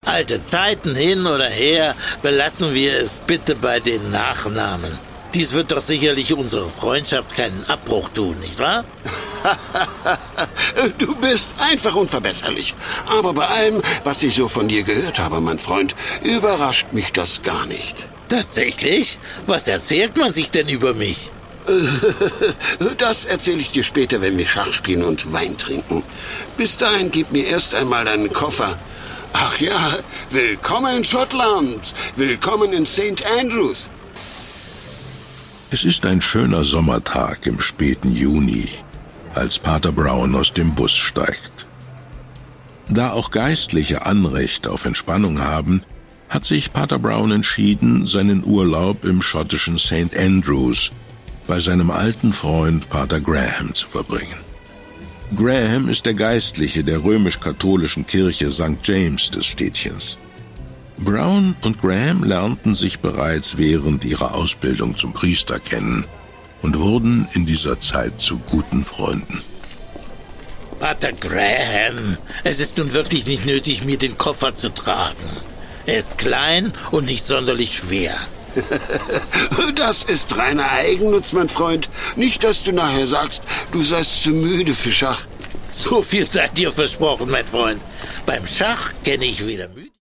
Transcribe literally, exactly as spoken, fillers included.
Alte Zeiten hin oder her, belassen wir es bitte bei den Nachnamen. Dies wird doch sicherlich unserer Freundschaft keinen Abbruch tun, nicht wahr? Du bist einfach unverbesserlich. Aber bei allem, was ich so von dir gehört habe, mein Freund, überrascht mich das gar nicht. Tatsächlich? Was erzählt man sich denn über mich? Das erzähle ich dir später, wenn wir Schach spielen und Wein trinken. Bis dahin gib mir erst einmal deinen Koffer. Ach ja, willkommen in Schottland. Willkommen in Saint Andrews. Es ist ein schöner Sommertag im späten Juni, als Pater Brown aus dem Bus steigt. Da auch Geistliche Anrecht auf Entspannung haben, hat sich Pater Brown entschieden, seinen Urlaub im schottischen Saint Andrews bei seinem alten Freund Pater Graham zu verbringen. Graham ist der Geistliche der römisch-katholischen Kirche Sankt James des Städtchens. Brown und Graham lernten sich bereits während ihrer Ausbildung zum Priester kennen und wurden in dieser Zeit zu guten Freunden. Pater Graham, es ist nun wirklich nicht nötig, mir den Koffer zu tragen. Er ist klein und nicht sonderlich schwer. Das ist reiner Eigennutz, mein Freund. Nicht, dass du nachher sagst, du seist zu müde für Schach. So viel seid dir versprochen, mein Freund. Beim Schach kenne ich weder müde